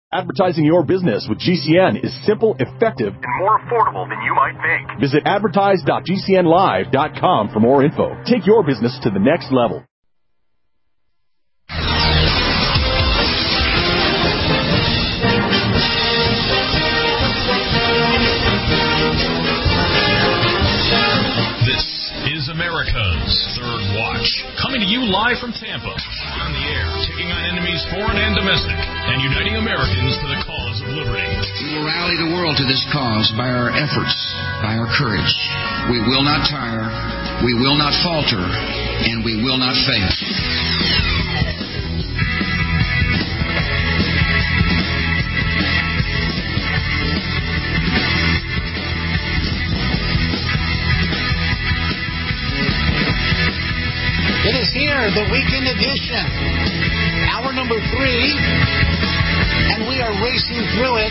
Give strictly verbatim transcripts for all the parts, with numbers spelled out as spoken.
Advertising your business with G C N is simple, effective, and more affordable than you might think. Visit advertise dot g c n live dot com for more info. Take your business to the next level. This is America's Third Watch, coming to you live from Tampa. On the air, taking on enemies foreign and domestic, and uniting Americans for the cause of liberty. We will rally the world to this cause by our efforts, by our courage. We will not tire, we will not falter, and we will not fail. It is here, the weekend edition, hour number three, and we are racing through it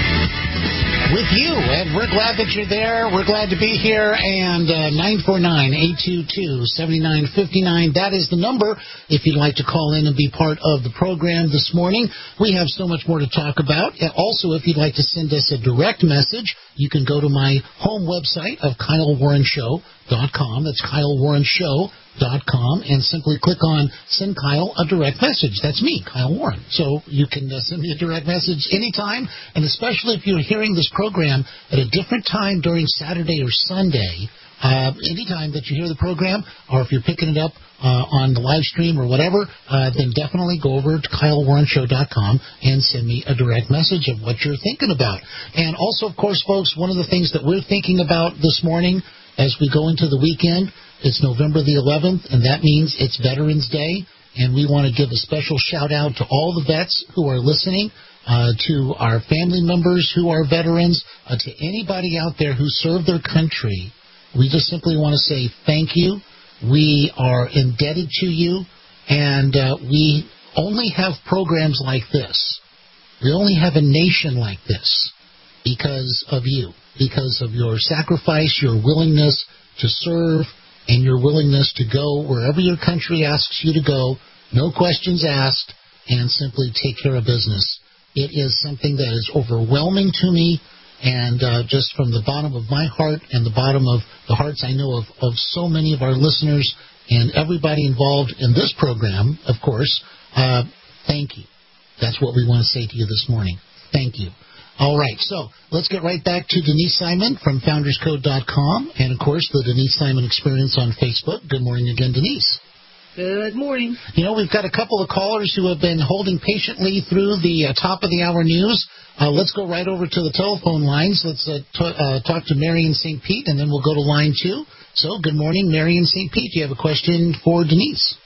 with you, and we're glad that you're there. We're glad to be here, and uh, nine four nine, eight two two, seven nine five nine, that is the number if you'd like to call in and be part of the program this morning. We have so much more to talk about. And also, if you'd like to send us a direct message, you can go to my home website of Kyle Warren Show dot com. That's Kyle Warren Show dot com, and simply click on Send Kyle a Direct Message. That's me, Kyle Warren. So you can uh, send me a direct message anytime, and especially if you're hearing this program at a different time during Saturday or Sunday, uh, anytime that you hear the program, or if you're picking it up uh, on the live stream or whatever, uh, then definitely go over to Kyle Warren Show dot com and send me a direct message of what you're thinking about. And also, of course, folks, one of the things that we're thinking about this morning as we go into the weekend, it's November the eleventh, and that means it's Veterans Day, and we want to give a special shout-out to all the vets who are listening, uh, to our family members who are veterans, uh, to anybody out there who served their country. We just simply want to say thank you. We are indebted to you, and uh, we only have programs like this. We only have a nation like this because of you, because of your sacrifice, your willingness to serve, and your willingness to go wherever your country asks you to go, no questions asked, and simply take care of business. It is something that is overwhelming to me, and uh, just from the bottom of my heart and the bottom of the hearts I know of, of so many of our listeners and everybody involved in this program, of course, uh, thank you. That's what we want to say to you this morning. Thank you. All right, so let's get right back to Denise Simon from Founders Code dot com and, of course, the Denise Simon Experience on Facebook. Good morning again, Denise. Good morning. You know, we've got a couple of callers who have been holding patiently through the uh, top of the hour news. Uh, let's go right over to the telephone lines. Let's uh, t- uh, talk to Mary in Saint Pete, and then we'll go to line two. So, good morning, Mary in Saint Pete. Do you have a question for Denise?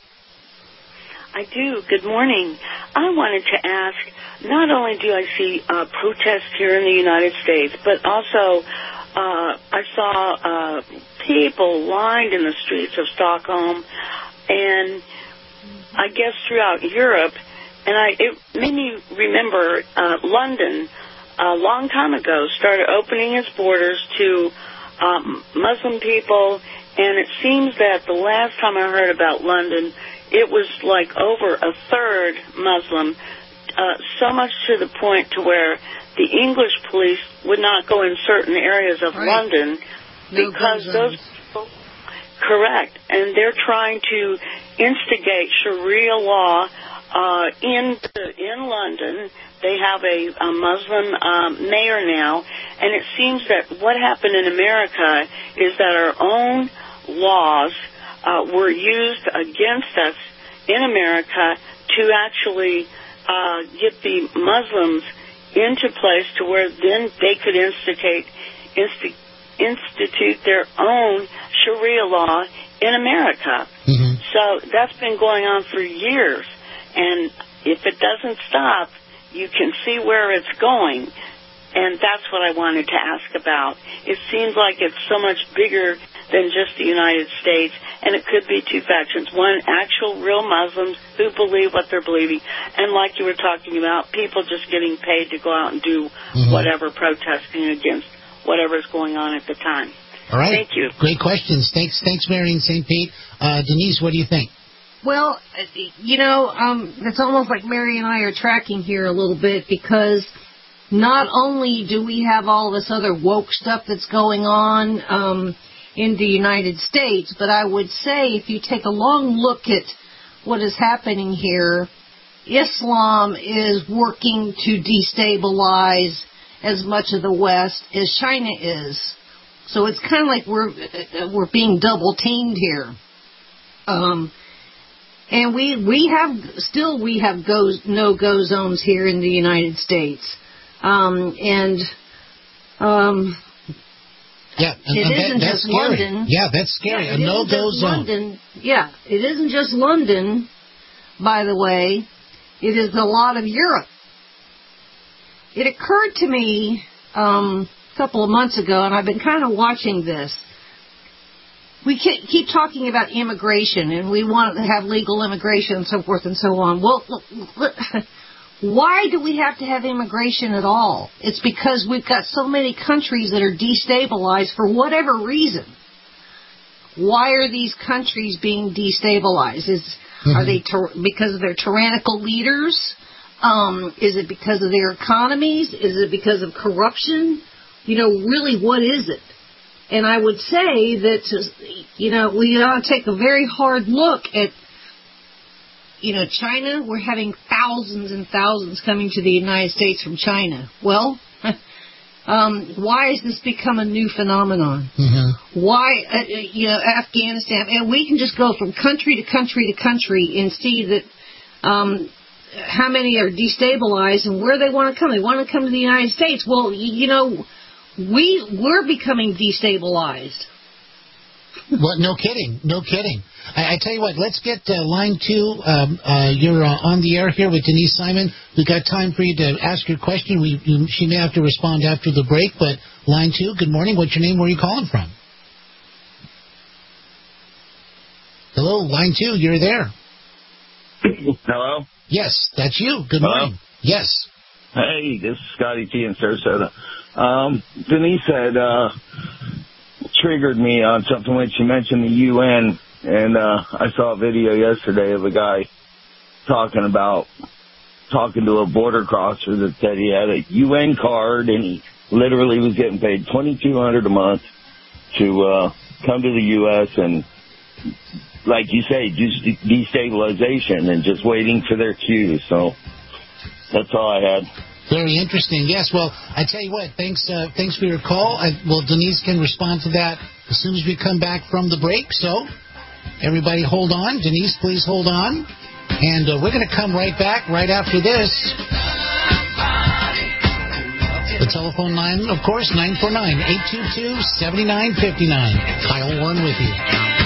I do. Good morning. I wanted to ask, not only do I see uh, protests here in the United States, but also uh, I saw uh, people lined in the streets of Stockholm and I guess throughout Europe, and I it made me remember uh, London a long time ago started opening its borders to um, Muslim people, and it seems that the last time I heard about London, it was like over a third Muslim, uh, so much to the point to where the English police would not go in certain areas of right. London no because those people, correct, and they're trying to instigate Sharia law uh, in in London. They have a, a Muslim um, mayor now, and it seems that what happened in America is that our own laws Uh, were used against us in America to actually uh, get the Muslims into place to where then they could instigate, insti- institute their own Sharia law in America. Mm-hmm. So that's been going on for years. And if it doesn't stop, you can see where it's going. And that's what I wanted to ask about. It seems like it's so much bigger than just the United States, and it could be two factions. One, actual real Muslims who believe what they're believing, and like you were talking about, people just getting paid to go out and do mm-hmm. whatever, protesting against whatever's going on at the time. All right. Thank you. Great questions. Thanks, thanks, Mary in Saint Pete. Uh, Denise, what do you think? Well, you know, um, it's almost like Mary and I are tracking here a little bit, because not only do we have all this other woke stuff that's going on um, in the United States, but I would say if you take a long look at what is happening here, Islam is working to destabilize as much of the West as China is. So it's kind of like we're we're being double teamed here. Um, and we we have still we have go, no-go zones here in the United States. Um, and um, yeah, and, it and isn't that, just scary. London. Yeah, that's scary. Yeah, a no-go zone. London. Yeah, it isn't just London, by the way. It is a lot of Europe. It occurred to me um, a couple of months ago, and I've been kind of watching this. We keep talking about immigration, and we want to have legal immigration and so forth and so on. Well, why do we have to have immigration at all? It's because we've got so many countries that are destabilized for whatever reason. Why are these countries being destabilized? Is mm-hmm. Are they ter- because of their tyrannical leaders? Um, is it because of their economies? Is it because of corruption? You know, really, what is it? And I would say that, you know, we ought to take a very hard look at, you know, China. We're having thousands and thousands coming to the United States from China. Well, um, why has this become a new phenomenon? Mm-hmm. Why, uh, you know, Afghanistan, and we can just go from country to country to country and see that um, how many are destabilized and where they want to come. They want to come to the United States. Well, you know, we, we're becoming destabilized. Well, no kidding. No kidding. I, I tell you what, let's get uh, line two. Um, uh, you're uh, on the air here with Denise Simon. We've got time for you to ask your question. We, you, she may have to respond after the break, but line two, good morning. What's your name? Where are you calling from? Hello, line two, you're there. Hello? Yes, that's you. Good Hello? morning. Yes. Hey, this is Scotty T in Sarasota. Um, Denise had uh, triggered me on something when she mentioned the U N, and uh, I saw a video yesterday of a guy talking about talking to a border crosser that said he had a U N card, and he literally was getting paid twenty-two hundred dollars a month to uh, come to the U S and, like you say, do destabilization and just waiting for their cues. So that's all I had. Very interesting. Yes, well, I tell you what, thanks uh, thanks for your call. I, well, Denise can respond to that as soon as we come back from the break. So everybody hold on. Denise, please hold on. And uh, we're going to come right back right after this. The telephone line, of course, nine four nine, eight two two, seven nine five nine. Kyle Warren with you.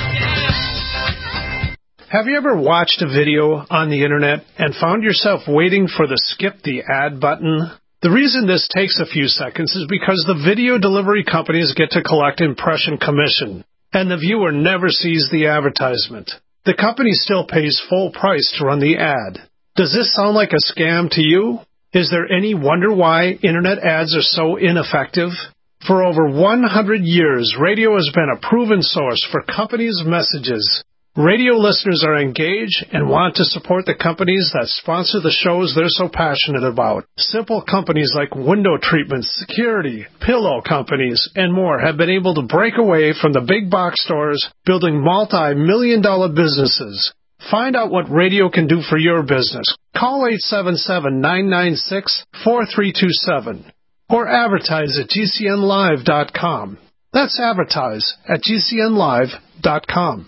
Have you ever watched a video on the internet and found yourself waiting for the skip the ad button? The reason this takes a few seconds is because the video delivery companies get to collect impression commission, and the viewer never sees the advertisement. The company still pays full price to run the ad. Does this sound like a scam to you? Is there any wonder why internet ads are so ineffective? For over one hundred years, radio has been a proven source for companies' messages. Radio listeners are engaged and want to support the companies that sponsor the shows they're so passionate about. Simple companies like window treatments, security, pillow companies, and more have been able to break away from the big box stores, building multi-million dollar businesses. Find out what radio can do for your business. Call eight seven seven, nine nine six, four three two seven or advertise at G C N live dot com. That's advertise at G C N live dot com.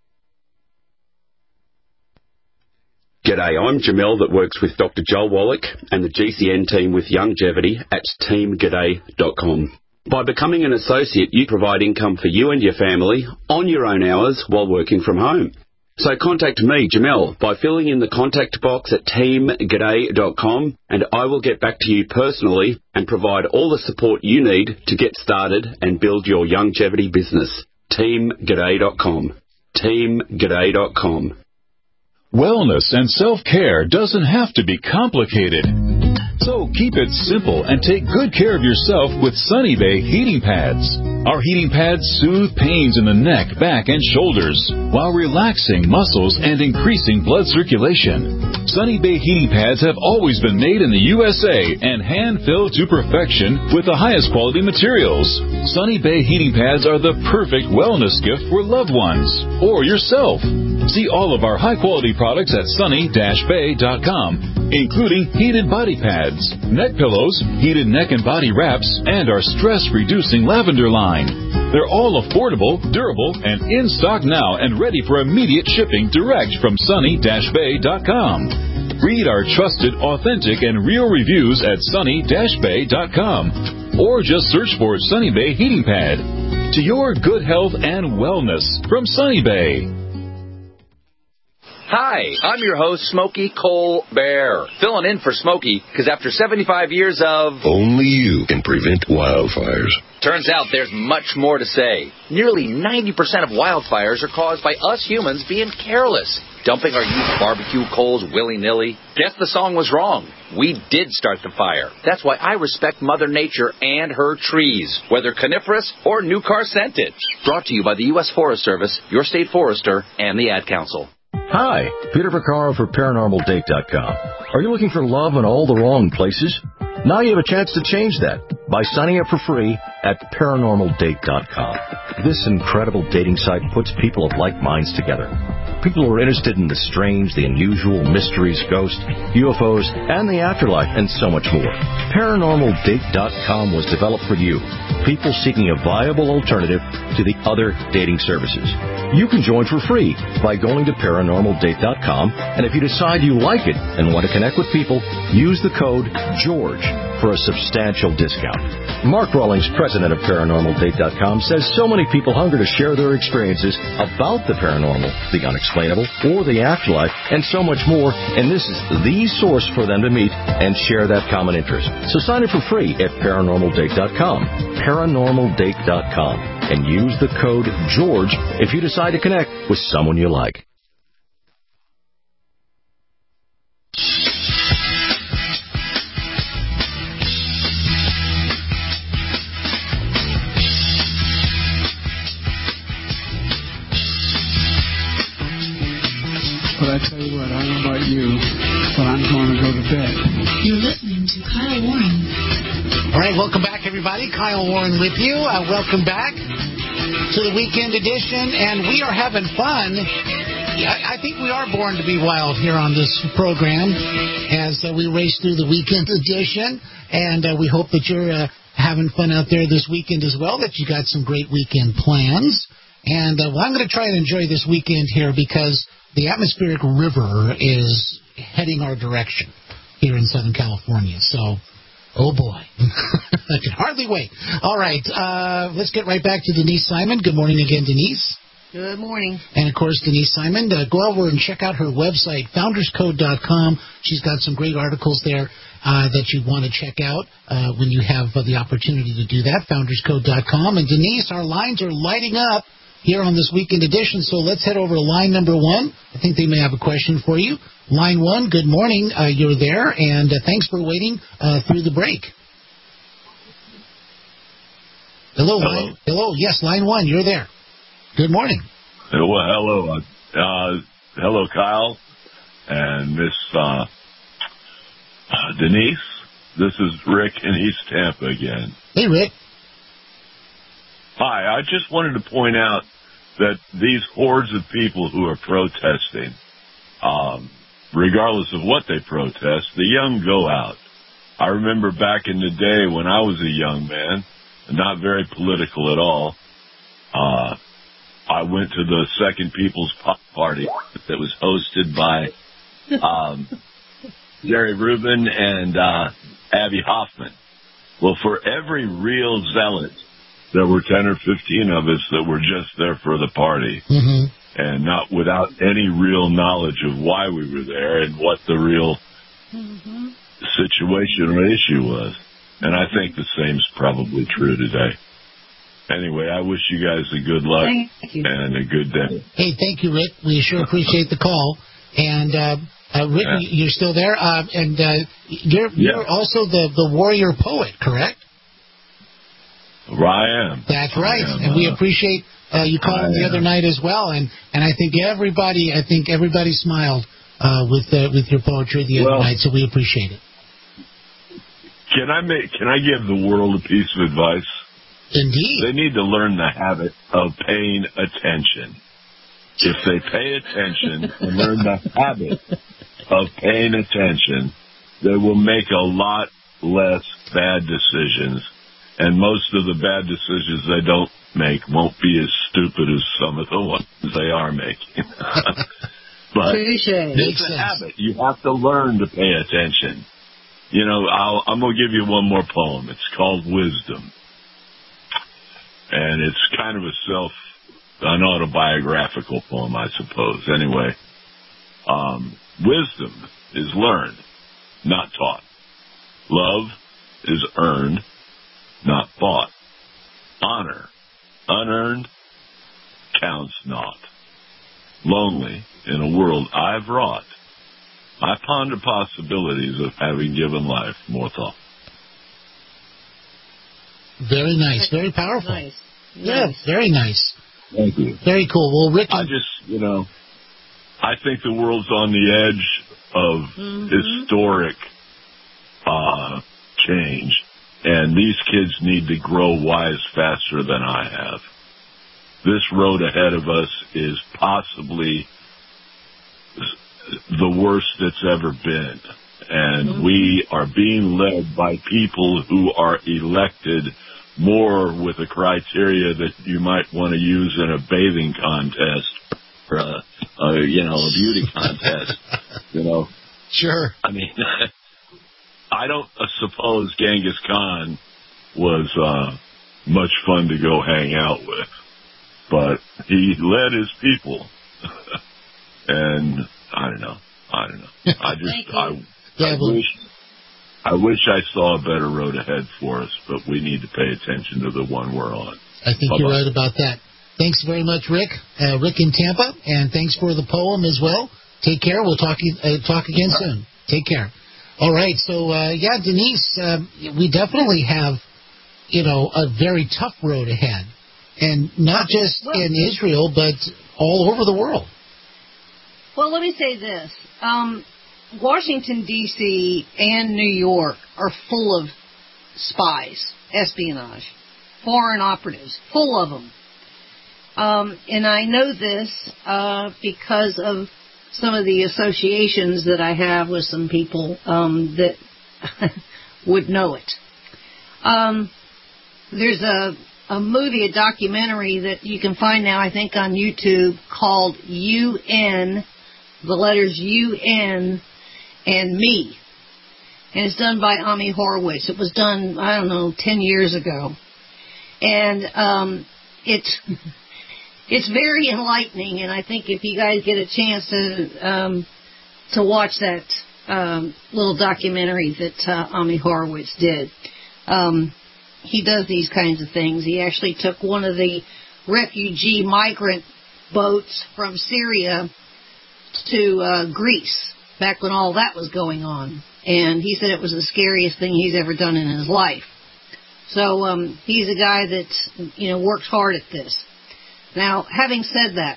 G'day, I'm Jamel that works with Doctor Joel Wallach and the G C N team with Longevity at team g'day dot com. By becoming an associate, you provide income for you and your family on your own hours while working from home. So contact me, Jamel, by filling in the contact box at team g'day dot com, and I will get back to you personally and provide all the support you need to get started and build your longevity business. team g'day dot com. team g'day dot com. Wellness and self-care doesn't have to be complicated. So keep it simple and take good care of yourself with Sunny Bay heating pads. Our heating pads soothe pains in the neck, back, and shoulders while relaxing muscles and increasing blood circulation. Sunny Bay heating pads have always been made in the U S A and hand-filled to perfection with the highest quality materials. Sunny Bay heating pads are the perfect wellness gift for loved ones or yourself. See all of our high-quality products at sunny dash bay dot com, including heated body pads, neck pillows, heated neck and body wraps, and our stress-reducing lavender line. They're all affordable, durable, and in stock now and ready for immediate shipping direct from sunny dash bay dot com. Read our trusted, authentic, and real reviews at sunny dash bay dot com or just search for Sunny Bay Heating Pad. To your good health and wellness from Sunny Bay. Hi, I'm your host, Smokey Colbert, filling in for Smokey because after seventy-five years of... Only you can prevent wildfires. Turns out there's much more to say. Nearly ninety percent of wildfires are caused by us humans being careless, dumping our used barbecue coals willy-nilly. Guess the song was wrong. We did start the fire. That's why I respect Mother Nature and her trees, whether coniferous or new car scented. Brought to you by the U S Forest Service, your state forester, and the Ad Council. Hi, Peter Vaccaro for paranormal date dot com. Are you looking for love in all the wrong places? Now you have a chance to change that by signing up for free at paranormal date dot com. This incredible dating site puts people of like minds together. People who are interested in the strange, the unusual, mysteries, ghosts, U F Os, and the afterlife, and so much more. paranormal date dot com was developed for you, people seeking a viable alternative to the other dating services. You can join for free by going to paranormal date dot com, and if you decide you like it and want to connect with people, use the code GEORGE for a substantial discount. Mark Rawlings, president of paranormal date dot com, says so many people hunger to share their experiences about the paranormal, the unexplainable, or the afterlife, and so much more, and this is the source for them to meet and share that common interest. So sign up for free at paranormal date dot com, paranormal date dot com, and use the code GEORGE if you decide to connect with someone you like. But I tell you what, I don't know about you, but I'm going to go to bed. You're listening to Kyle Warren. All right, welcome back, everybody. Kyle Warren with you. Uh, welcome back to the weekend edition, and we are having fun. I, I think we are born to be wild here on this program as uh, we race through the weekend edition, and uh, we hope that you're uh, having fun out there this weekend as well, that you got some great weekend plans. And uh, well, I'm going to try and enjoy this weekend here because the atmospheric river is heading our direction here in Southern California. So, oh boy, I can hardly wait. All right, uh, let's get right back to Denise Simon. Good morning again, Denise. Good morning. And, of course, Denise Simon, uh, go over and check out her website, founders code dot com. She's got some great articles there uh, that you want to check out uh, when you have uh, the opportunity to do that, founders code dot com. And, Denise, our lines are lighting up here on this weekend edition, so let's head over to line number one. I think they may have a question for you. Line one, good morning. Uh, you're there, and uh, thanks for waiting uh, through the break. Hello, Hello. Line, hello, yes, line one, you're there. Good morning. Well, hello. Uh, hello, Kyle and Miss uh, uh, Denise. This is Rick in East Tampa again. Hey, Rick. Hi, I just wanted to point out that these hordes of people who are protesting, um, regardless of what they protest, the young go out. I remember back in the day when I was a young man, not very political at all, uh, I went to the Second People's Party that was hosted by um, Jerry Rubin and uh, Abby Hoffman. Well, for every real zealot, there were ten or fifteen of us that were just there for the party, mm-hmm. and not without any real knowledge of why we were there and what the real mm-hmm. situation or issue was. And I think the same's probably true today. Anyway, I wish you guys a good luck and a good day. Hey, thank you, Rick. We sure appreciate the call. And, uh, uh, Rick, yeah. you're still there? Uh, and uh, you're, you're yeah. also the, the warrior poet, correct? Well, I am. That's right, am, and we uh, appreciate uh, you calling the other night as well. And, and I think everybody, I think everybody smiled uh, with uh, with your poetry the other well, night. So we appreciate it. Can I make? Can I give the world a piece of advice? Indeed. They need to learn the habit of paying attention. If they pay attention and learn the habit of paying attention, they will make a lot less bad decisions. And most of the bad decisions they don't make won't be as stupid as some of the ones they are making. But it's a habit. You have to learn to pay attention. You know, I'll, I'm going to give you one more poem. It's called Wisdom. And it's kind of a self, an autobiographical poem, I suppose. Anyway, um, wisdom is learned, not taught. Love is earned, not bought. Honor, unearned, counts not. Lonely in a world I've wrought, I ponder possibilities of having given life more thought. Very nice. Very powerful. Nice. Yeah, nice. very nice. Thank you. Very cool. Well, Rick... I just, you know, I think the world's on the edge of mm-hmm. historic uh, change, and these kids need to grow wise faster than I have. This road ahead of us is possibly the worst it's ever been. And mm-hmm. we are being led by people who are elected more with a criteria that you might want to use in a bathing contest or a, a you know, a beauty contest. You know? Sure. I mean, I don't uh, suppose Genghis Khan was uh, much fun to go hang out with, but he led his people. And I don't know. I don't know. I just, I, yeah, I well, wish, I wish I saw a better road ahead for us, but we need to pay attention to the one we're on. I think Bye-bye. You're right about that. Thanks very much, Rick. Uh, Rick in Tampa, and thanks for the poem as well. Take care. We'll talk uh, talk again soon. Take care. All right. So, uh, yeah, Denise, uh, we definitely have, you know, a very tough road ahead. And not just well, in Israel, but all over the world. Well, let me say this. Um, Washington, D C and New York are full of spies, espionage, foreign operatives, full of them. Um, and I know this uh, because of some of the associations that I have with some people um, that would know it. Um, there's a, a movie, a documentary that you can find now, I think, on YouTube called U N, the letters U N and Me. And it's done by Ami Horowitz. It was done, I don't know, ten years ago. And um, it's... It's very enlightening, and I think if you guys get a chance to um, to watch that um, little documentary that uh, Ami Horowitz did, um, he does these kinds of things. He actually took one of the refugee migrant boats from Syria to uh, Greece back when all that was going on, and he said it was the scariest thing he's ever done in his life. So um, he's a guy that, you know, works hard at this. Now, having said that,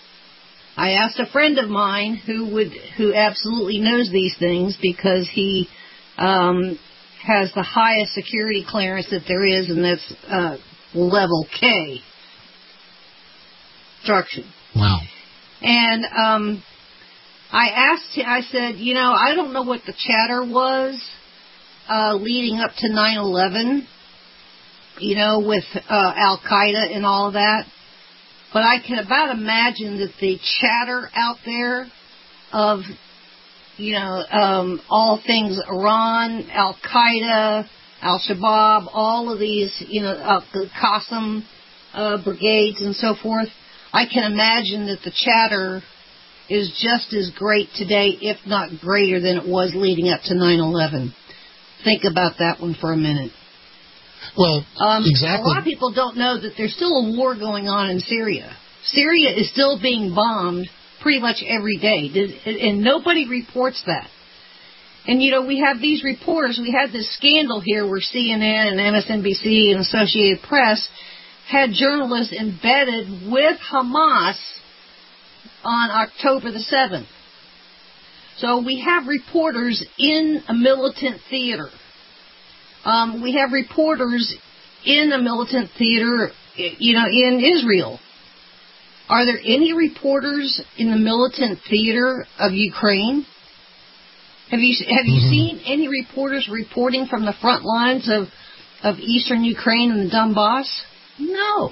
I asked a friend of mine who would, who absolutely knows these things because he um, has the highest security clearance that there is, and that's uh, level K instruction. Wow. And um, I asked him, I said, you know, I don't know what the chatter was uh, leading up to nine eleven, you know, with uh, Al-Qaeda and all of that. But I can about imagine that the chatter out there of, you know, um, all things Iran, Al-Qaeda, Al-Shabaab, all of these, you know, uh, the Qasem uh, brigades and so forth, I can imagine that the chatter is just as great today, if not greater than it was leading up to nine eleven. Think about that one for a minute. Well, um, exactly. A lot of people don't know that there's still a war going on in Syria. Syria is still being bombed pretty much every day, and nobody reports that. And, you know, we have these reporters. We had this scandal here where C N N and M S N B C and Associated Press had journalists embedded with Hamas on October the seventh. So we have reporters in a militant theater. Um, we have reporters in a militant theater, you know, in Israel. Are there any reporters in the militant theater of Ukraine? Have you have you mm-hmm. seen any reporters reporting from the front lines of, of eastern Ukraine and the Donbass? No.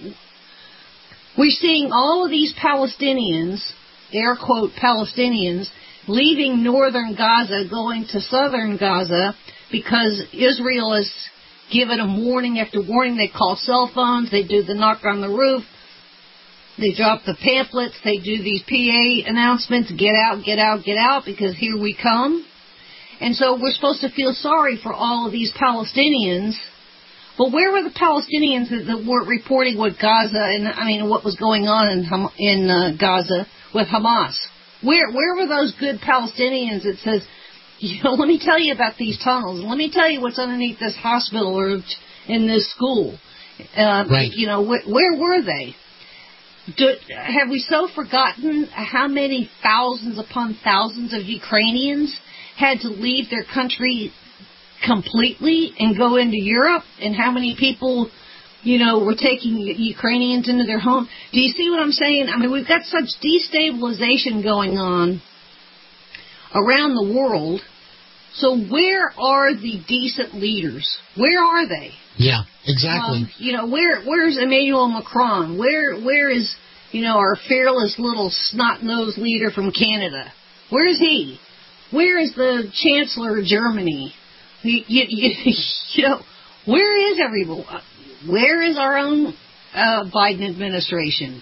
We're seeing all of these Palestinians, air quote Palestinians, leaving northern Gaza, going to southern Gaza, because Israel has given them warning after warning. They call cell phones, they do the knock on the roof, they drop the pamphlets, they do these P A announcements, get out, get out, get out, because here we come. And so we're supposed to feel sorry for all of these Palestinians. But where were the Palestinians that, that weren't reporting what Gaza, and I mean what was going on in in uh, Gaza with Hamas? Where where were those good Palestinians that says, you know, let me tell you about these tunnels. Let me tell you what's underneath this hospital or in this school. Uh, right. You know, wh- where were they? Do, have we so forgotten how many thousands upon thousands of Ukrainians had to leave their country completely and go into Europe, and how many people, you know, were taking Ukrainians into their home? Do you see what I'm saying? I mean, we've got such destabilization going on around the world. So where are the decent leaders? Where are they? Yeah, exactly. Um, you know, where where's Emmanuel Macron? Where where is, you know, our fearless little snot-nosed leader from Canada? Where is he? Where is the Chancellor of Germany? You, you, you, you know, where is everyone? Where is our own uh, Biden administration?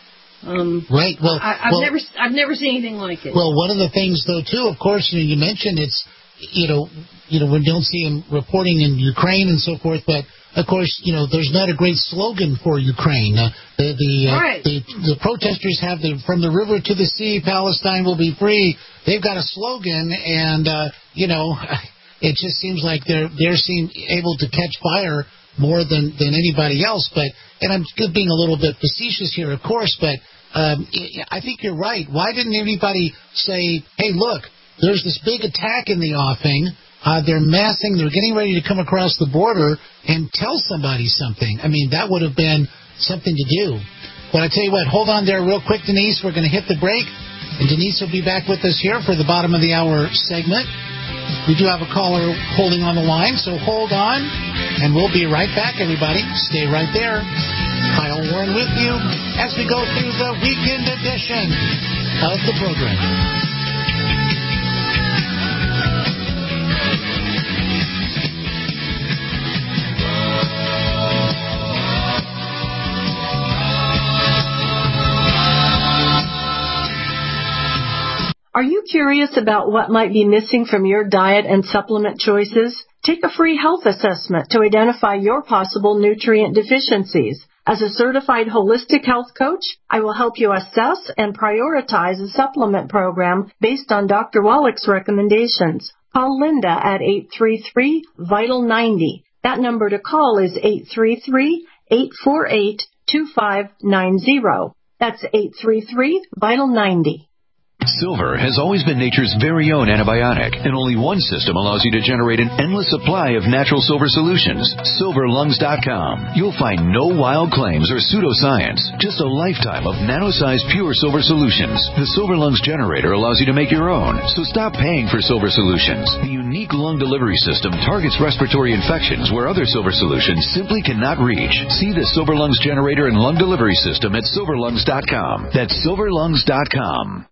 Um, right. Well, I, I've well, never, I've never seen anything like it. Well, one of the things, though, too, of course, you, know, you mentioned it's, you know, you know, we don't see him reporting in Ukraine and so forth, but of course, you know, there's not a great slogan for Ukraine. Uh, the the, uh, right. the the protesters have the from the river to the sea, Palestine will be free. They've got a slogan, and uh, you know, it just seems like they're they're seem able to catch fire more than than anybody else. But and I'm being a little bit facetious here, of course, but um, I think you're right. Why didn't anybody say, hey, look, there's this big attack in the offing. Uh, they're massing. They're getting ready to come across the border, and tell somebody something. I mean, that would have been something to do. But I tell you what, hold on there real quick, Denise. We're going to hit the break, and Denise will be back with us here for the bottom of the hour segment. We do have a caller holding on the line, so hold on, and we'll be right back, everybody. Stay right there. Kyle Warren with you as we go through the weekend edition of the program. Are you curious about what might be missing from your diet and supplement choices? Take a free health assessment to identify your possible nutrient deficiencies. As a certified holistic health coach, I will help you assess and prioritize a supplement program based on Doctor Wallach's recommendations. Call Linda at eight three three, vital ninety. That number to call is eight three three, eight four eight, two five nine zero. That's eight three three, vital ninety. Silver has always been nature's very own antibiotic, and only one system allows you to generate an endless supply of natural silver solutions. silver lungs dot com. You'll find no wild claims or pseudoscience, just a lifetime of nano-sized pure silver solutions. The Silver Lungs generator allows you to make your own, so stop paying for silver solutions. The unique lung delivery system targets respiratory infections where other silver solutions simply cannot reach. See the Silver Lungs generator and lung delivery system at silver lungs dot com. That's silver lungs dot com.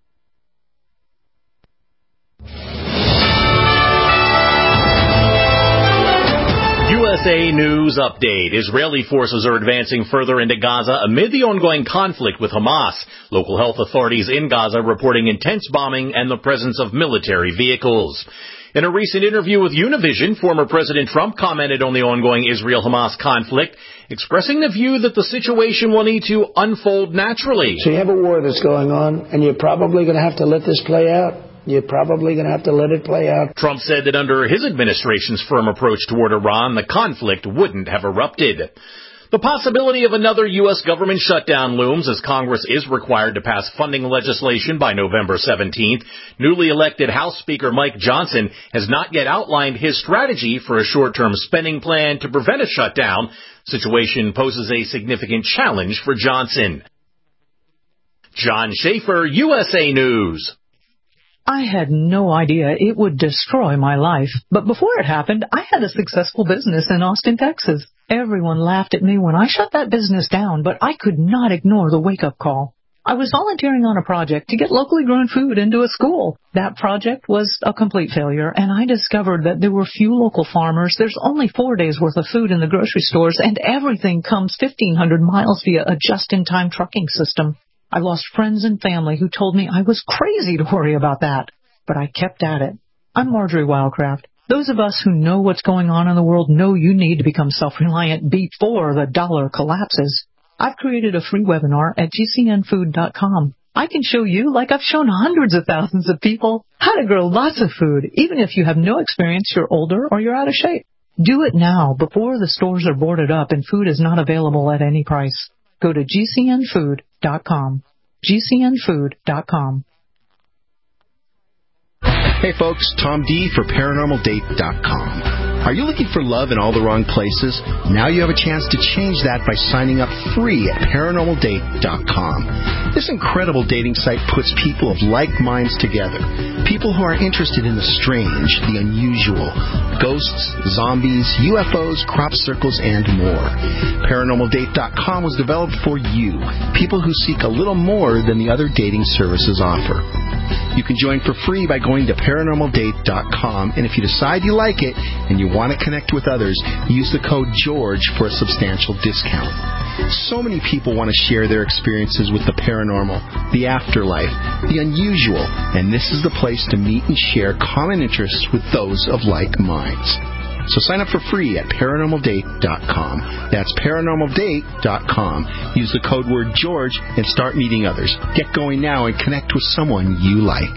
U S A News Update. Israeli forces are advancing further into Gaza amid the ongoing conflict with Hamas. Local health authorities in Gaza reporting intense bombing and the presence of military vehicles. In a recent interview with Univision, former President Trump commented on the ongoing Israel-Hamas conflict, expressing the view that the situation will need to unfold naturally. So you have a war that's going on, and you're probably going to have to let this play out. you're probably going to have to let it play out. Trump said that under his administration's firm approach toward Iran, the conflict wouldn't have erupted. The possibility of another U S government shutdown looms as Congress is required to pass funding legislation by November seventeenth. Newly elected House Speaker Mike Johnson has not yet outlined his strategy for a short-term spending plan to prevent a shutdown. Situation poses a significant challenge for Johnson. John Schaefer, U S A News. I had no idea it would destroy my life, but before it happened, I had a successful business in Austin, Texas. Everyone laughed at me when I shut that business down, but I could not ignore the wake-up call. I was volunteering on a project to get locally grown food into a school. That project was a complete failure, and I discovered that there were few local farmers. There's only four days' worth of food in the grocery stores, and everything comes fifteen hundred miles via a just-in-time trucking system. I lost friends and family who told me I was crazy to worry about that, but I kept at it. I'm Marjorie Wildcraft. Those of us who know what's going on in the world know you need to become self-reliant before the dollar collapses. I've created a free webinar at G C N food dot com. I can show you, like I've shown hundreds of thousands of people, how to grow lots of food, even if you have no experience, you're older, or you're out of shape. Do it now before the stores are boarded up and food is not available at any price. Go to G C N food dot com. G C N food dot com. Hey folks, Tom D for paranormal date dot com. Are you looking for love in all the wrong places? Now you have a chance to change that by signing up free at paranormal date dot com. This incredible dating site puts people of like minds together. People who are interested in the strange, the unusual, ghosts, zombies, U F Os, crop circles, and more. paranormal date dot com was developed for you, people who seek a little more than the other dating services offer. You can join for free by going to paranormal date dot com, and if you decide you like it and you want to connect with others, use the code GEORGE for a substantial discount. So many people want to share their experiences with the paranormal, the afterlife, the unusual, and this is the place to meet and share common interests with those of like minds. So sign up for free at paranormal date dot com. That's paranormal date dot com. Use the code word George and start meeting others. Get going now and connect with someone you like.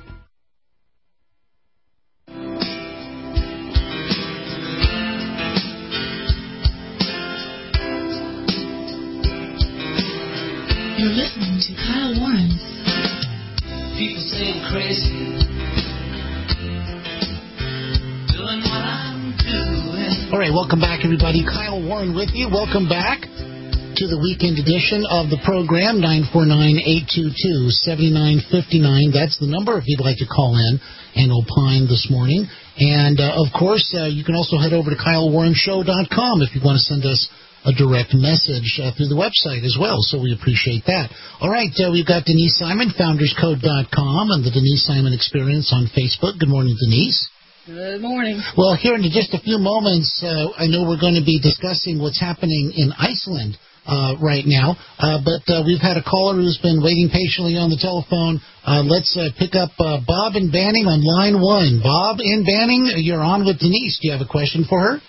You're listening to Kyle Warren. People say I'm crazy. Doing what I'm doing. All right, welcome back, everybody. Kyle Warren with you. Welcome back to the weekend edition of the program, nine four nine, eight two two, seven nine five nine. That's the number if you'd like to call in and opine this morning. And, uh, of course, uh, you can also head over to Kyle Warren Show dot com if you want to send us a direct message uh, through the website as well, so we appreciate that. All right, uh, we've got Denise Simon, founders code dot com, and the Denise Simon Experience on Facebook. Good morning, Denise. Good morning. Well, here in just a few moments, uh, I know we're going to be discussing what's happening in Iceland uh, right now, uh, but uh, we've had a caller who's been waiting patiently on the telephone. Uh, let's uh, pick up uh, Bob in Banning on line one. Bob in Banning, you're on with Denise. Do you have a question for her?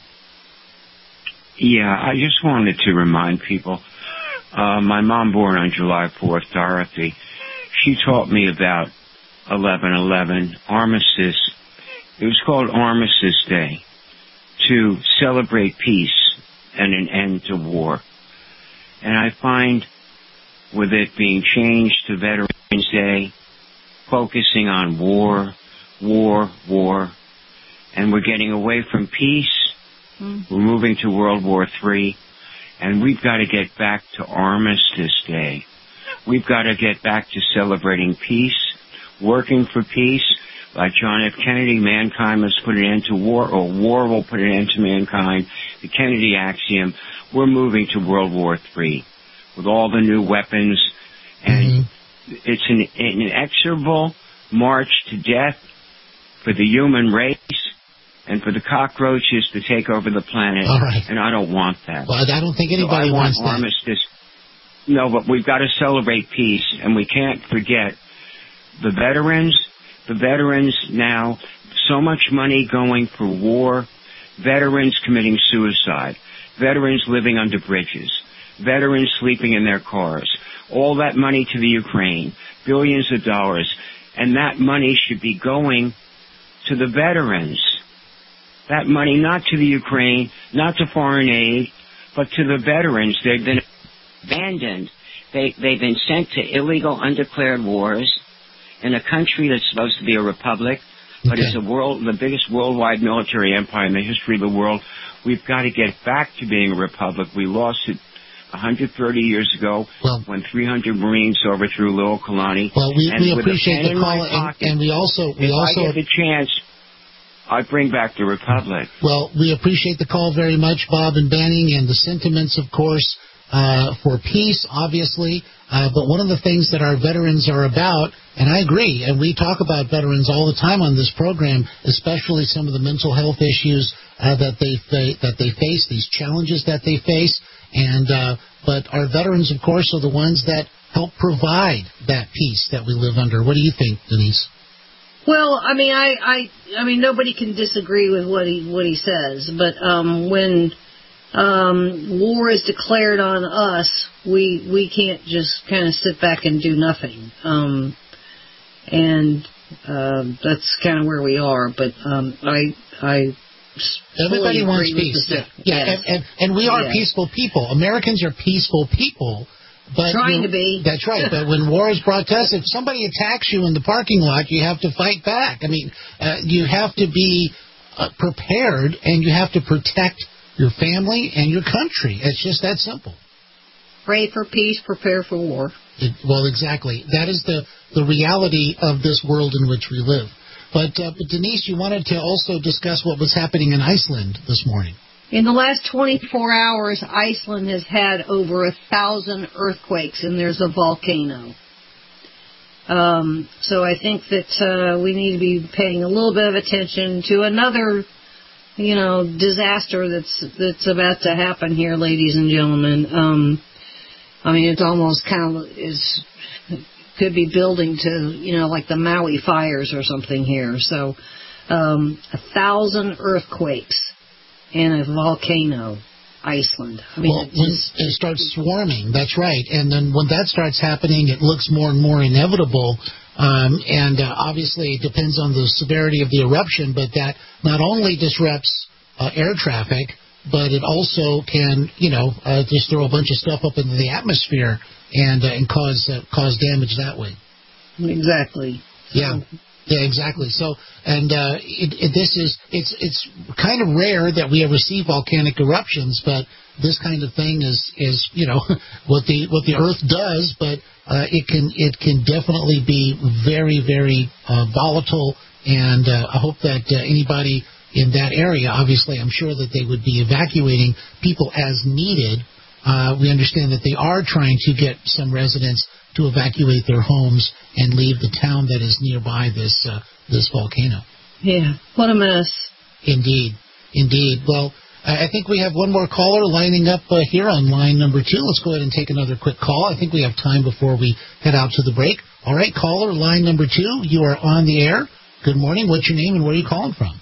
Yeah, I just wanted to remind people, uh, my mom born on July fourth, Dorothy, she taught me about eleven eleven, Armistice. It was called Armistice Day, to celebrate peace and an end to war. And I find with it being changed to Veterans Day, focusing on war, war, war, and we're getting away from peace. We're moving to World War Three, and we've got to get back to Armistice Day. We've got to get back to celebrating peace, working for peace. Like John F. Kennedy, mankind must put an end to war, or war will put an end to mankind. The Kennedy axiom. We're moving to World War Three with all the new weapons, and mm-hmm. it's an, an inexorable march to death for the human race. And for the cockroaches to take over the planet, all right. And I don't want that. Well, I don't think anybody so I wants want armistice. That. No, but we've got to celebrate peace, and we can't forget the veterans. The veterans now, so much money going for war, veterans committing suicide, veterans living under bridges, veterans sleeping in their cars, all that money to the Ukraine, billions of dollars. and that money should be going to the veterans. That money not to the Ukraine, not to foreign aid, but to the veterans. They've been abandoned. They, they've been sent to illegal, undeclared wars in a country that's supposed to be a republic, but okay. it's a world, the biggest worldwide military empire in the history of the world. We've got to get back to being a republic. We lost it one hundred thirty years ago well, when three hundred Marines overthrew Lil Kalani. Well, we, and we appreciate the call, pocket, and, and we also we if also I get the chance, I bring back the republic. Well, we appreciate the call very much, Bob and Banning, and the sentiments, of course, uh, for peace, obviously. Uh, but one of the things that our veterans are about, and I agree, and we talk about veterans all the time on this program, especially some of the mental health issues uh, that they fa- that they face, these challenges that they face. And uh, but our veterans, of course, are the ones that help provide that peace that we live under. What do you think, Denise? Well, I mean, I, I, I mean, nobody can disagree with what he what he says. But um, when um, war is declared on us, we we can't just kind of sit back and do nothing. Um, and uh, that's kind of where we are. But um, I I. Everybody wants peace. Yeah, yeah. Yes. And, and, and we are yes. peaceful people. Americans are peaceful people. But Trying to be. That's right. But when war is brought to us, if somebody attacks you in the parking lot, you have to fight back. I mean, uh, you have to be uh, prepared, and you have to protect your family and your country. It's just that simple. Pray for peace, prepare for war. It, well, exactly. That is the, the reality of this world in which we live. But, uh, but, Denise, you wanted to also discuss what was happening in Iceland this morning. In the last twenty-four hours, Iceland has had over a thousand earthquakes, and there's a volcano. Um, so I think that uh, we need to be paying a little bit of attention to another, you know, disaster that's that's about to happen here, ladies and gentlemen. Um, I mean, it's almost kind of is. Could be building to, you know, like the Maui fires or something here. So, um, a thousand earthquakes and a volcano, Iceland. I mean, well, it, just, it starts swarming, that's right. And then when that starts happening, it looks more and more inevitable. Um, and uh, obviously it depends on the severity of the eruption, but that not only disrupts uh, air traffic, but it also can, you know, uh, just throw a bunch of stuff up into the atmosphere and uh, and cause uh, cause damage that way. Exactly. Yeah. Yeah, exactly. So, and uh, it, it, this is it's it's kind of rare that we ever see volcanic eruptions, but this kind of thing is is you know what the what the Earth does, but uh, it can it can definitely be very very uh, volatile, and uh, I hope that uh, anybody in that area, obviously, I'm sure that they would be evacuating people as needed. Uh, we understand that they are trying to get some residents to evacuate their homes and leave the town that is nearby this uh, this volcano. Yeah, what a mess. Indeed, indeed. Well, I think we have one more caller lining up uh, here on line number two. Let's go ahead and take another quick call. I think we have time before we head out to the break. All right, caller, line number two, you are on the air. Good morning. What's your name and where are you calling from?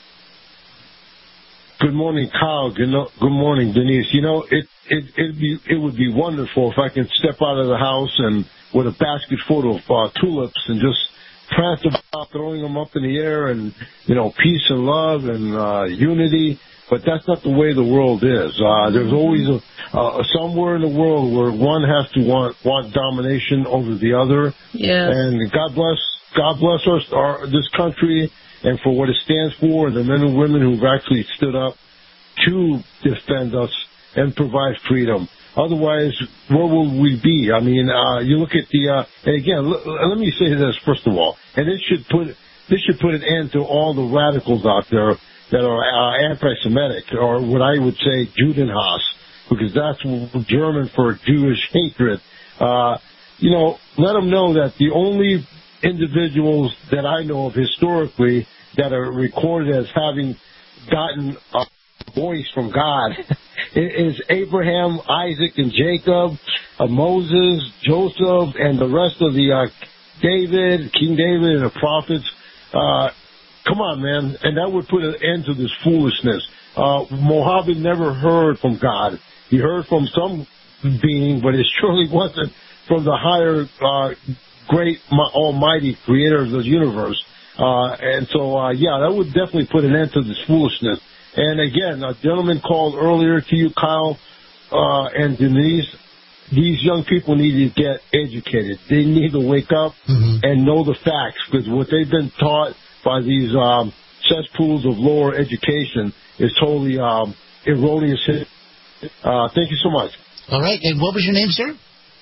Good morning, Kyle. Good, no, good morning, Denise. You know, it it it'd be, it would be wonderful if I could step out of the house and with a basket full of uh, tulips and just prance about, throwing them up in the air, and you know, peace and love and uh, unity. But that's not the way the world is. Uh, there's always a uh, somewhere in the world where one has to want want domination over the other. Yeah. And God bless God bless us, our this country. And for what it stands for, the men and women who've actually stood up to defend us and provide freedom. Otherwise, where will we be? I mean, uh, you look at the, uh, and again, l- let me say this first of all, and this should put, this should put an end to all the radicals out there that are uh, anti-Semitic, or what I would say Judenhass, because that's German for Jewish hatred. Uh, you know, let them know that the only individuals that I know of historically that are recorded as having gotten a voice from God is Abraham, Isaac, and Jacob, uh, Moses, Joseph, and the rest of the uh, David, King David, and the prophets. Uh, come on, man. And that would put an end to this foolishness. Uh, Mohammed never heard from God. He heard from some being, but it surely wasn't from the higher uh great almighty creator of the universe. Uh, and so, uh, yeah, that would definitely put an end to this foolishness. And again, a gentleman called earlier to you, Kyle, uh, and Denise. These young people need to get educated. They need to wake up mm-hmm. and know the facts, because what they've been taught by these um, cesspools of lower education is totally um, erroneous. Uh, thank you so much. All right. And what was your name, sir?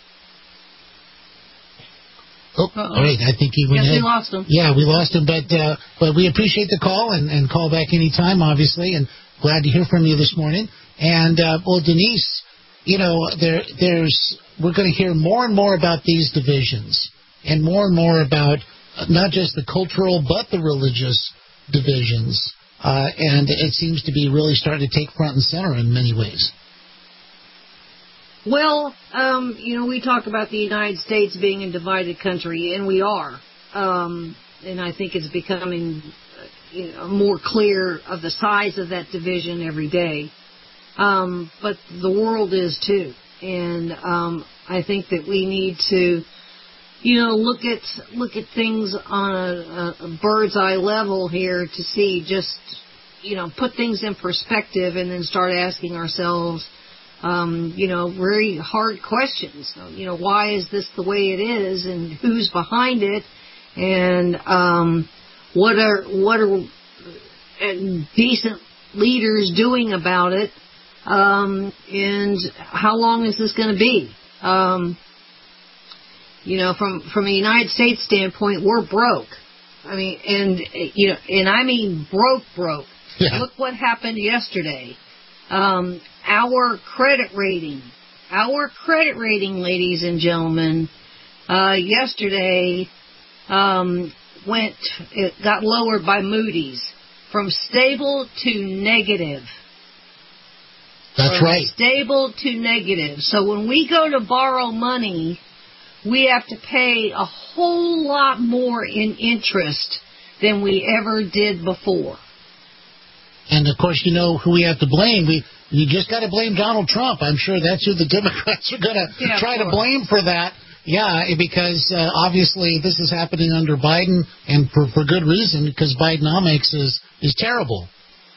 Oh, all right. I think he went Yes, ahead. we lost him. Yeah, we lost him, but uh, but we appreciate the call and, and call back anytime, obviously, and glad to hear from you this morning. And uh, well, Denise, you know, there there's we're going to hear more and more about these divisions, and more and more about not just the cultural but the religious divisions, uh, and it seems to be really starting to take front and center in many ways. Well, um, you know, we talk about the United States being a divided country, and we are. Um, and I think it's becoming you know, more clear of the size of that division every day. Um, but the world is too. And um, I think that we need to, you know, look at look at things on a, a bird's eye level here to see just, you know, put things in perspective and then start asking ourselves, Um, you know, very hard questions. You know, why is this the way it is, and who's behind it, and um, what are what are decent leaders doing about it, um, and how long is this going to be? Um, you know, from from a United States standpoint, we're broke. I mean, and you know, and I mean broke, broke. Yeah. Look what happened yesterday. Um, our credit rating, our credit rating, ladies and gentlemen, uh, yesterday, um, went, it got lowered by Moody's from stable to negative. That's from right. Stable to negative. So when we go to borrow money, we have to pay a whole lot more in interest than we ever did before. And, of course, you know who we have to blame. We You just got to blame Donald Trump. I'm sure that's who the Democrats are going to yeah, try to blame for that. Yeah, because uh, obviously this is happening under Biden, and for, for good reason, because Bidenomics is, is terrible.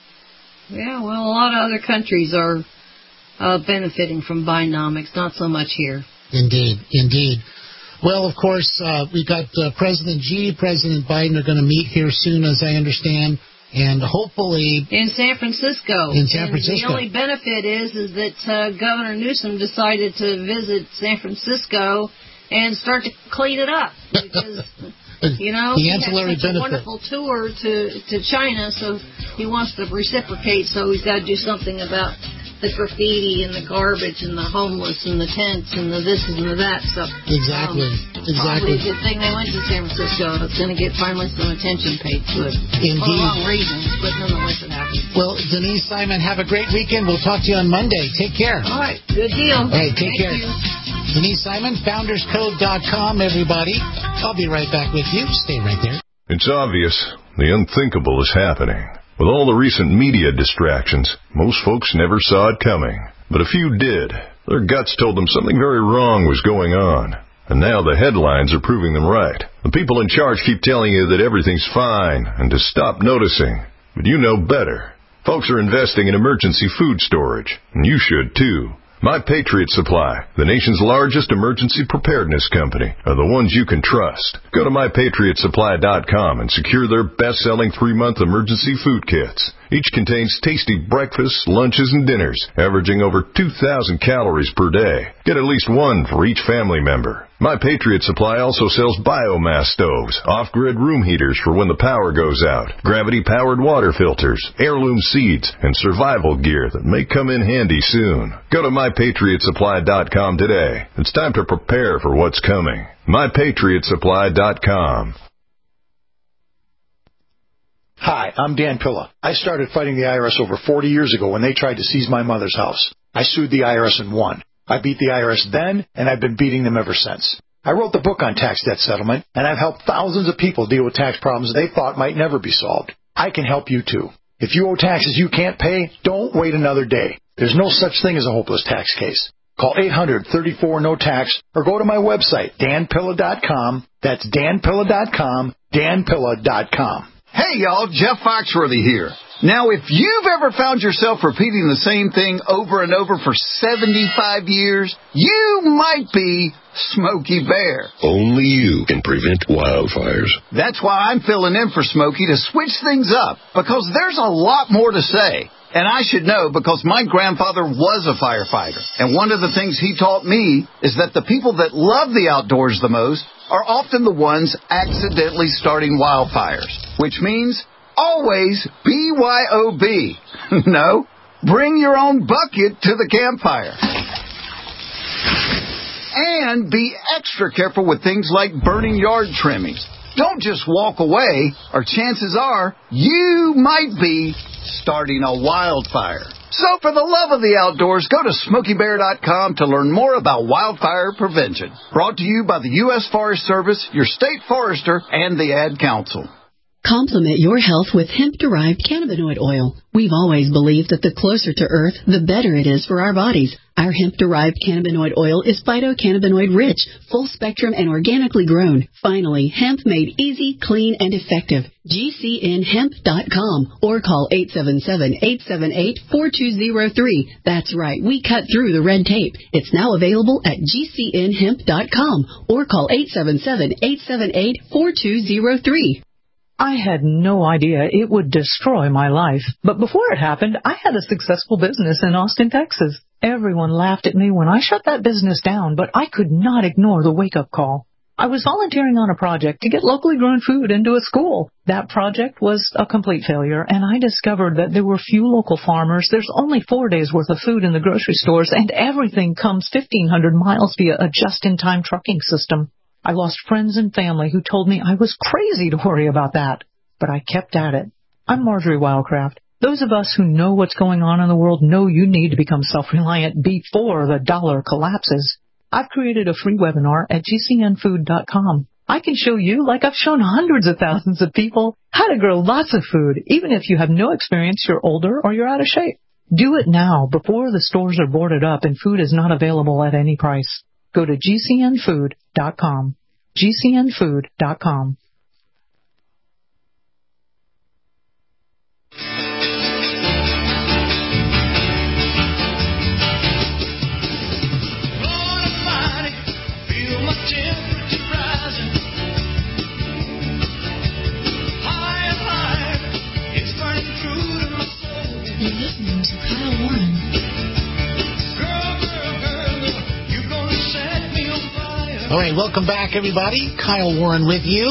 Yeah, well, a lot of other countries are uh, benefiting from Bidenomics, not so much here. Indeed, indeed. Well, of course, uh, we've got uh, President Xi, President Biden are going to meet here soon, as I understand. And hopefully in San Francisco. In San Francisco. And the only benefit is is that uh, Governor Newsom decided to visit San Francisco and start to clean it up because you know the he ancillary had such benefit. a wonderful tour to to China, so he wants to reciprocate. So he's got to do something about the graffiti and the garbage and the homeless and the tents and the this and the that. So exactly, um, exactly. Probably a good thing they went to San Francisco. It's going to get finally some attention paid to it. Indeed. For the wrong reasons, but nonetheless it happens. Well, Denise Simon, have a great weekend. We'll talk to you on Monday. Take care. All right, good deal. All right, take Thank care. You. Denise Simon, founders code dot com, everybody. I'll be right back with you. Stay right there. It's obvious the unthinkable is happening. With all the recent media distractions, most folks never saw it coming. But a few did. Their guts told them something very wrong was going on. And now the headlines are proving them right. The people in charge keep telling you that everything's fine and to stop noticing. But you know better. Folks are investing in emergency food storage, and you should too. My Patriot Supply, the nation's largest emergency preparedness company, are the ones you can trust. Go to my patriot supply dot com and secure their best-selling three-month emergency food kits. Each contains tasty breakfasts, lunches, and dinners, averaging over two thousand calories per day. Get at least one for each family member. My Patriot Supply also sells biomass stoves, off-grid room heaters for when the power goes out, gravity-powered water filters, heirloom seeds, and survival gear that may come in handy soon. Go to my patriot supply dot com today. It's time to prepare for what's coming. my patriot supply dot com. Hi, I'm Dan Pilla. I started fighting the I R S over forty years ago when they tried to seize my mother's house. I sued the I R S and won. I beat the I R S then, and I've been beating them ever since. I wrote the book on tax debt settlement, and I've helped thousands of people deal with tax problems they thought might never be solved. I can help you too. If you owe taxes you can't pay, don't wait another day. There's no such thing as a hopeless tax case. Call eight hundred, thirty-four, no tax or go to my website, dan pilla dot com. That's dan pilla dot com, dan pilla dot com. Hey, y'all, Jeff Foxworthy here. Now, if you've ever found yourself repeating the same thing over and over for seventy-five years, you might be Smokey Bear. Only you can prevent wildfires. That's why I'm filling in for Smokey to switch things up, because there's a lot more to say. And I should know because my grandfather was a firefighter. And one of the things he taught me is that the people that love the outdoors the most are often the ones accidentally starting wildfires, which means always B Y O B. No, bring your own bucket to the campfire. And be extra careful with things like burning yard trimmings. Don't just walk away, or chances are you might be starting a wildfire. So for the love of the outdoors, go to smokey bear dot com to learn more about wildfire prevention. Brought to you by the U S Forest Service, your state forester, and the Ad Council. Complement your health with hemp-derived cannabinoid oil. We've always believed that the closer to Earth, the better it is for our bodies. Our hemp-derived cannabinoid oil is phytocannabinoid-rich, full-spectrum, and organically grown. Finally, hemp made easy, clean, and effective. G C N hemp dot com or call eight seven seven, eight seven eight, four two zero three. That's right, we cut through the red tape. It's now available at G C N hemp dot com or call eight seven seven, eight seven eight, four two zero three. I had no idea it would destroy my life. But before it happened, I had a successful business in Austin, Texas. Everyone laughed at me when I shut that business down, but I could not ignore the wake-up call. I was volunteering on a project to get locally grown food into a school. That project was a complete failure, and I discovered that there were few local farmers. There's only four days' worth of food in the grocery stores, and everything comes fifteen hundred miles via a just-in-time trucking system. I lost friends and family who told me I was crazy to worry about that, but I kept at it. I'm Marjorie Wildcraft. Those of us who know what's going on in the world know you need to become self-reliant before the dollar collapses. I've created a free webinar at G C N food dot com. I can show you, like I've shown hundreds of thousands of people, how to grow lots of food, even if you have no experience, you're older, or you're out of shape. Do it now before the stores are boarded up and food is not available at any price. Go to G C N food dot com. G C N food dot com. You're listening to Kyle Warren. All right, welcome back, everybody. Kyle Warren with you.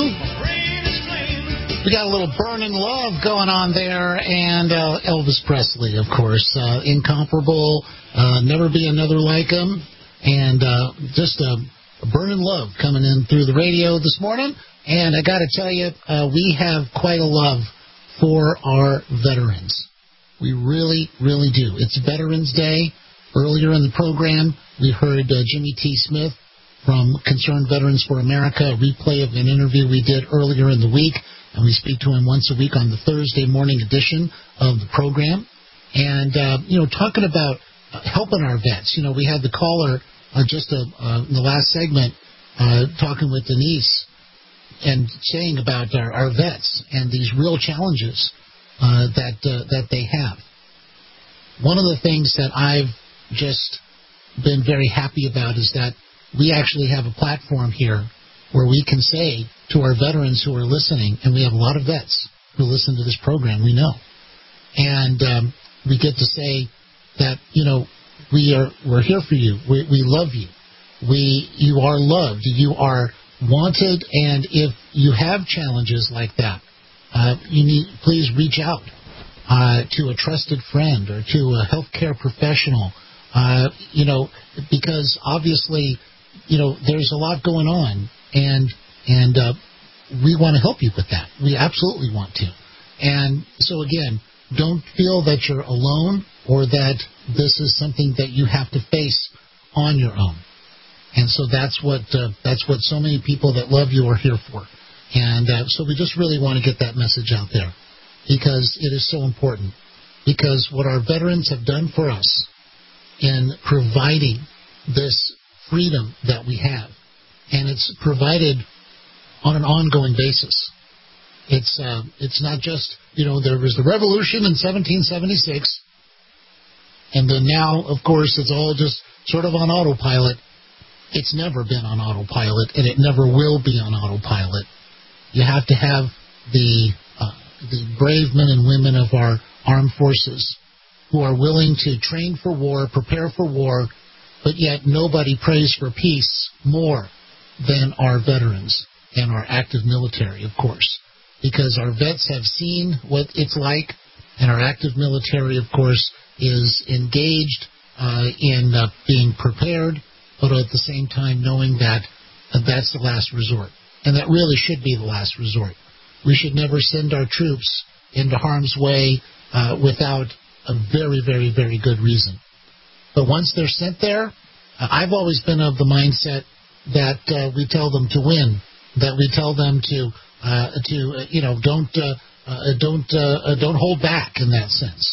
We got a little Burnin' Love going on there, and uh, Elvis Presley, of course, uh, incomparable, uh, never be another like him, and uh, just a, a Burnin' Love coming in through the radio this morning. And I got to tell you, uh, we have quite a love for our veterans. We really, really do. It's Veterans Day. Earlier in the program, we heard uh, Jimmy T. Smith from Concerned Veterans for America, a replay of an interview we did earlier in the week, and we speak to him once a week on the Thursday morning edition of the program. And, uh, you know, talking about uh, helping our vets. You know, we had the caller uh, just uh, uh, in the last segment uh, talking with Denise and saying about our, our vets and these real challenges uh, that uh, that they have. One of the things that I've just been very happy about is that we actually have a platform here where we can say to our veterans who are listening, and we have a lot of vets who listen to this program, we know, and um, we get to say that, you know, we are we're here for you. We, we love you. We you are loved. You are wanted, and if you have challenges like that, uh, you need please reach out uh, to a trusted friend or to a healthcare professional. Uh, you know, because obviously, you know, there's a lot going on, and and uh, we want to help you with that. We absolutely want to. And so again, don't feel that you're alone or that this is something that you have to face on your own. And so that's what uh, that's what so many people that love you are here for. And uh, so we just really want to get that message out there because it is so important. Because what our veterans have done for us in providing this freedom that we have. And it's provided on an ongoing basis. It's uh, it's not just, you know, there was the revolution in seventeen seventy-six, and then now, of course, it's all just sort of on autopilot. It's never been on autopilot, and it never will be on autopilot. You have to have the uh, the brave men and women of our armed forces who are willing to train for war, prepare for war, but yet nobody prays for peace more than our veterans and our active military, of course, because our vets have seen what it's like, and our active military, of course, is engaged uh, in uh, being prepared, but at the same time knowing that uh, that's the last resort. And that really should be the last resort. We should never send our troops into harm's way uh, without a very, very, very good reason. But once they're sent there, uh, I've always been of the mindset that uh, we tell them to win, that we tell them to, uh, to uh, you know, don't uh, uh, don't uh, don't hold back in that sense.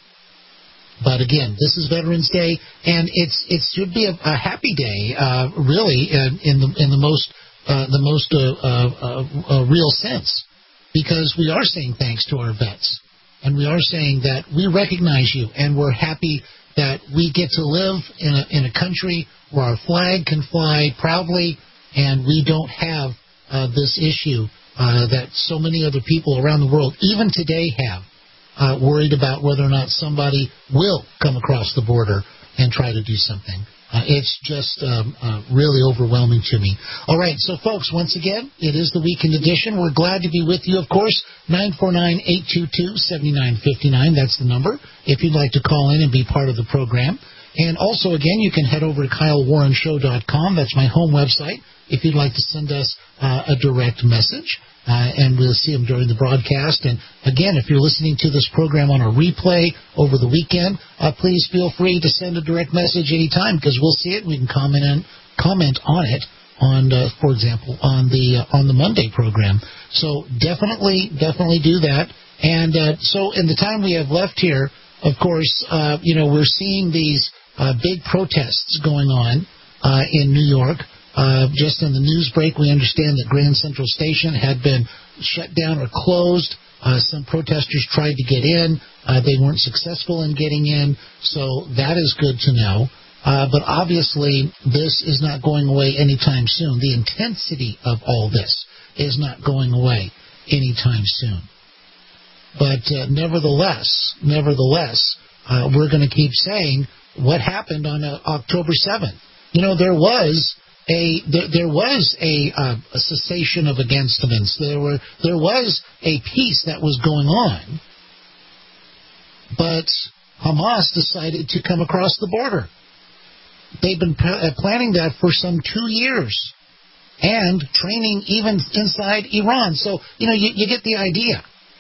But again, this is Veterans Day, and it's it should be a, a happy day, uh, really, in, in the in the most uh, the most uh, uh, uh, real sense, because we are saying thanks to our vets, and we are saying that we recognize you, and we're happy that we get to live in a in a country where our flag can fly proudly, and we don't have uh, this issue uh, that so many other people around the world, even today, have. Uh, worried about whether or not somebody will come across the border and try to do something. Uh, it's just um, uh, really overwhelming to me. All right, so folks, once again, it is the weekend edition. We're glad to be with you, of course. nine four nine, eight two two, seven nine five nine, that's the number, if you'd like to call in and be part of the program. And also, again, you can head over to Kyle Warren Show dot com. That's my home website, if you'd like to send us uh, a direct message. Uh, and we'll see them during the broadcast. And again, if you're listening to this program on a replay over the weekend, uh, please feel free to send a direct message anytime, because we'll see it. We can comment on, comment on it on, uh, for example, on the uh, on the Monday program. So definitely, definitely do that. And uh, so in the time we have left here, of course, uh, you know, we're seeing these uh, big protests going on uh, in New York. Uh, just in the news break, we understand that Grand Central Station had been shut down or closed. Uh, some protesters tried to get in. Uh, they weren't successful in getting in, so that is good to know. Uh, but obviously, this is not going away anytime soon. The intensity of all this is not going away anytime soon. But uh, nevertheless, nevertheless, uh, we're going to keep saying what happened on uh, October seventh. You know, there was... A there, there was a, uh, a cessation of againstments. There were there was a peace that was going on, but Hamas decided to come across the border. They've been p- planning that for some two years, and training even inside Iran. So you know you, you get the idea.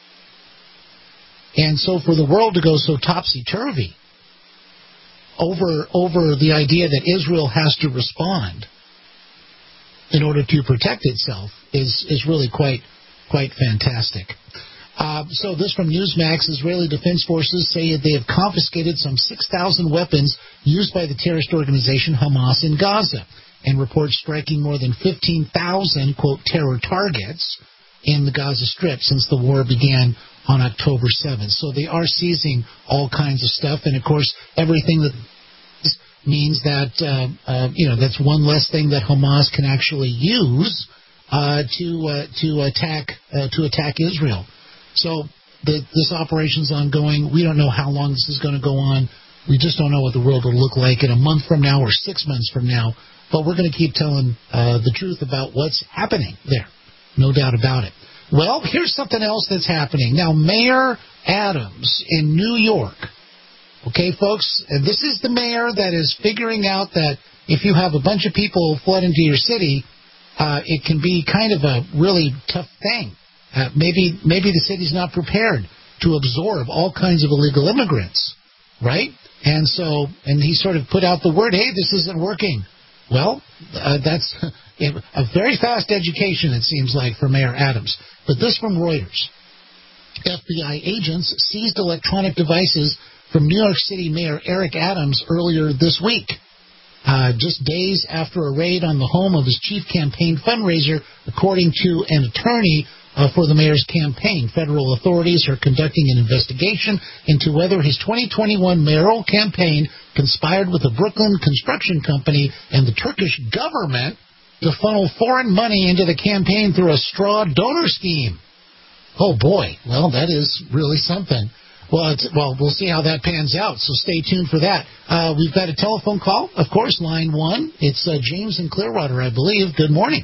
And so for the world to go so topsy-turvy over over the idea that Israel has to respond in order to protect itself is, is really quite quite fantastic. Uh, so this from Newsmax, Israeli Defense Forces say they have confiscated some six thousand weapons used by the terrorist organization Hamas in Gaza, and reports striking more than fifteen thousand, quote, terror targets in the Gaza Strip since the war began on October seventh. So they are seizing all kinds of stuff, and of course everything that means that, uh, uh, you know, that's one less thing that Hamas can actually use uh, to uh, to attack uh, to attack Israel. So the, this operation's ongoing. We don't know how long this is going to go on. We just don't know what the world will look like in a month from now or six months from now. But we're going to keep telling uh, the truth about what's happening there. No doubt about it. Well, here's something else that's happening. Now, Mayor Adams in New York. Okay, folks, and this is the mayor that is figuring out that if you have a bunch of people flood into your city, uh, it can be kind of a really tough thing. Uh, maybe maybe the city's not prepared to absorb all kinds of illegal immigrants, right? And so, and he sort of put out the word, hey, this isn't working. Well, uh, that's a very fast education, it seems like, for Mayor Adams. But this from Reuters. F B I agents seized electronic devices from New York City Mayor Eric Adams earlier this week. uh, just days after a raid on the home of his chief campaign fundraiser, according to an attorney uh, for the mayor's campaign. Federal authorities are conducting an investigation into whether his twenty twenty-one mayoral campaign conspired with the Brooklyn construction company and the Turkish government to funnel foreign money into the campaign through a straw donor scheme. Oh, boy. Well, that is really something. Well, it's, well, we'll see how that pans out, so stay tuned for that. Uh, we've got a telephone call, of course, line one. It's uh, James in Clearwater, I believe. Good morning.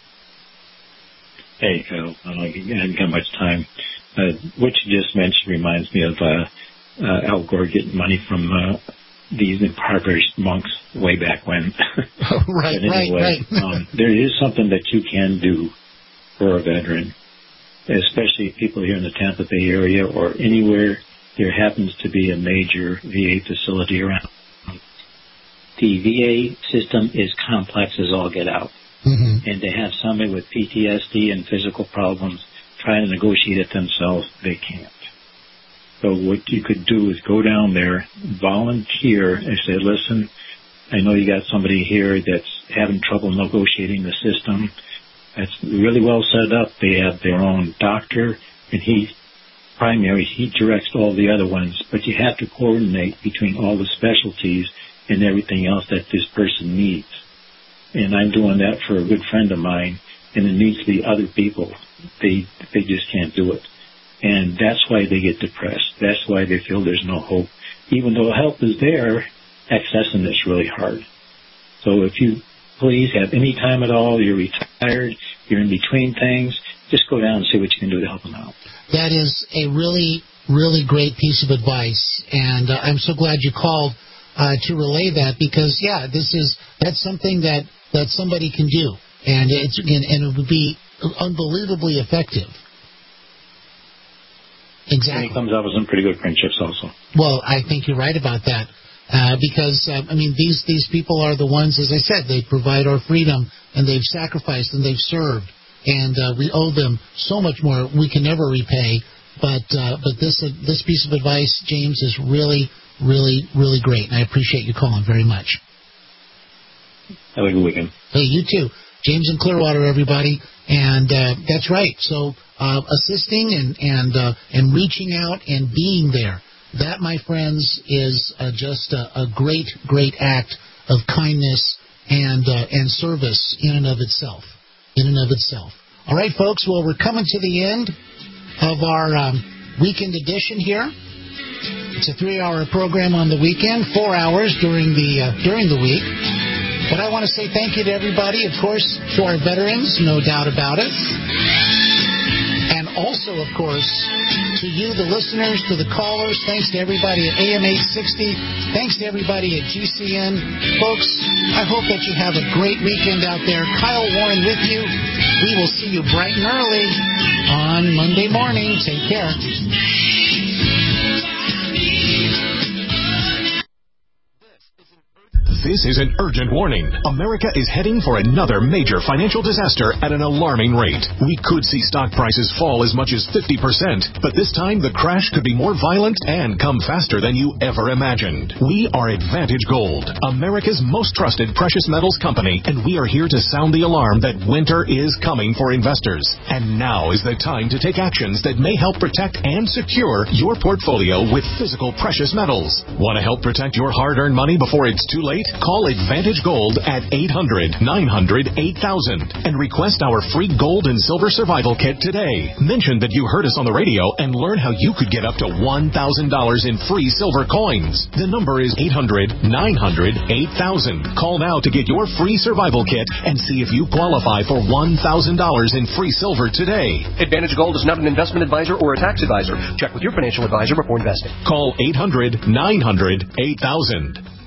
Hey, Kyle. I haven't got much time. Uh, what you just mentioned reminds me of uh, uh, Al Gore getting money from uh, these impoverished monks way back when. Oh, right, anyway, right, right. um, there is something that you can do for a veteran, especially people here in the Tampa Bay area or anywhere there happens to be a major V A facility around. The V A system is complex as all get out. Mm-hmm. And to have somebody with P T S D and physical problems try to negotiate it themselves, they can't. So what you could do is go down there, volunteer, and say, listen, I know you got somebody here that's having trouble negotiating the system. It's really well set up. They have their own doctor, and he primary, he directs all the other ones, but you have to coordinate between all the specialties and everything else that this person needs. And I'm doing that for a good friend of mine, and it needs to be other people. They they just can't do it. And that's why they get depressed. That's why they feel there's no hope. Even though help is there, accessing it's really hard. So if you please have any time at all, you're retired, you're in between things, just go down and see what you can do to help them out. That is a really, really great piece of advice, and uh, I'm so glad you called uh, to relay that because, yeah, this is that's something that, that somebody can do, and it's and, and it would be unbelievably effective. Exactly. And he comes up with some pretty good friendships also. Well, I think you're right about that. Uh, because, uh, I mean, these, these people are the ones, as I said, they provide our freedom, and they've sacrificed, and they've served, and uh, we owe them so much more we can never repay. But uh, but this uh, this piece of advice, James, is really, really, really great, and I appreciate you calling very much. Have a good weekend. Hey, you too. James in Clearwater, everybody. And uh, that's right. So uh, assisting and, and, uh, and reaching out and being there. That, my friends, is uh, just a, a great, great act of kindness and uh, and service in and of itself. In and of itself. All right, folks. Well, we're coming to the end of our um, weekend edition here. It's a three-hour program on the weekend, four hours during the uh, during the week. But I want to say thank you to everybody, of course, to our veterans, no doubt about it. And also, of course, to you, the listeners, to the callers. Thanks to everybody at A M eight sixty. Thanks to everybody at G C N. Folks, I hope that you have a great weekend out there. Kyle Warren with you. We will see you bright and early on Monday morning. Take care. This is an urgent warning. America is heading for another major financial disaster at an alarming rate. We could see stock prices fall as much as fifty percent, but this time the crash could be more violent and come faster than you ever imagined. We are Advantage Gold, America's most trusted precious metals company, and we are here to sound the alarm that winter is coming for investors. And now is the time to take actions that may help protect and secure your portfolio with physical precious metals. Want to help protect your hard-earned money before it's too late? Call Advantage Gold at eight hundred, nine hundred, eight thousand and request our free gold and silver survival kit today. Mention that you heard us on the radio and learn how you could get up to one thousand dollars in free silver coins. The number is eight hundred, nine hundred, eight thousand. Call now to get your free survival kit and see if you qualify for one thousand dollars in free silver today. Advantage Gold is not an investment advisor or a tax advisor. Check with your financial advisor before investing. Call eight hundred, nine hundred, eight thousand.